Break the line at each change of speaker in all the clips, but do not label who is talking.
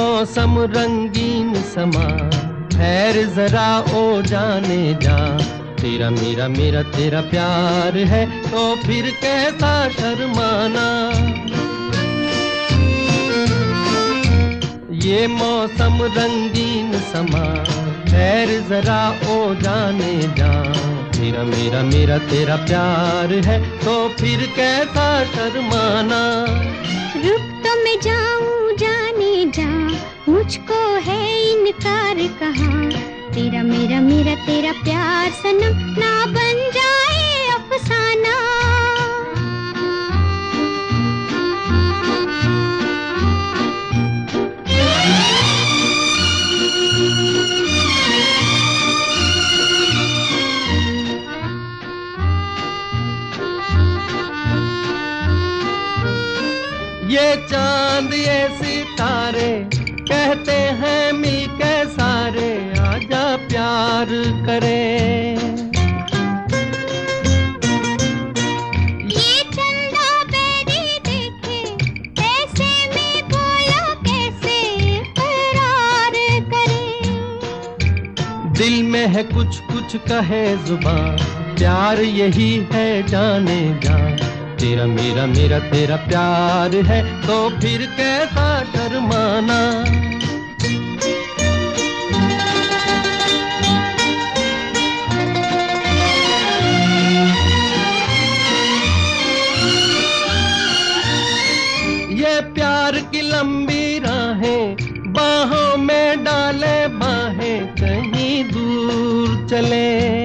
मौसम रंगीन समा, ठहर जरा ओ जाने जा। तेरा मेरा मेरा तेरा प्यार है तो फिर कैसा शर्माना। ये मौसम रंगीन समा, ठहर जरा ओ जाने जा। तेरा मेरा मेरा तेरा प्यार है तो फिर कैसा शर्माना।
रुक तो मैं जाऊं जाने जा, मुझको है इनकार कहाँ। तेरा मेरा मेरा तेरा प्यार सनम ना बन जाए अफसाना।
ये चांद ये सितारे कहते हैं मिलके सारे, आजा प्यार करें।
ये चंदा बेरी देखे ऐसे में बोलो कैसे करार करें।
दिल में है कुछ कुछ कहे जुबान, प्यार यही है जाने जा। तेरा मेरा मेरा तेरा प्यार है तो फिर कैसा शर्माना। ये प्यार की लंबी राहें, बाहों में डाले बाहें, कहीं दूर चले।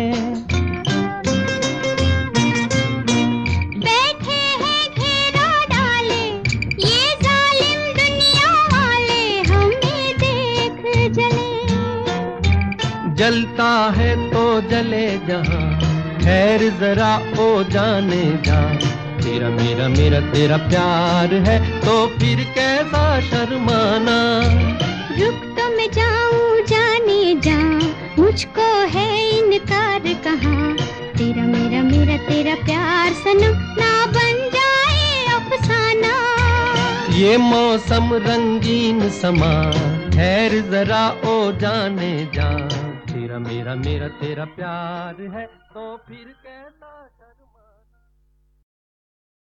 जलता है तो जले जहां, खैर जरा ओ जाने जा। तेरा मेरा मेरा तेरा प्यार है तो फिर कैसा शर्माना।
रुक तो मैं जाऊं जाने जा, मुझको है इनकार कहाँ। तेरा मेरा मेरा तेरा प्यार सनम ना बन जाए अफसाना।
ये मौसम रंगीन समा, ठहर जरा ओ जाने जा। तेरा मेरा मेरा तेरा प्यार है तो फिर कैसा शर्मा।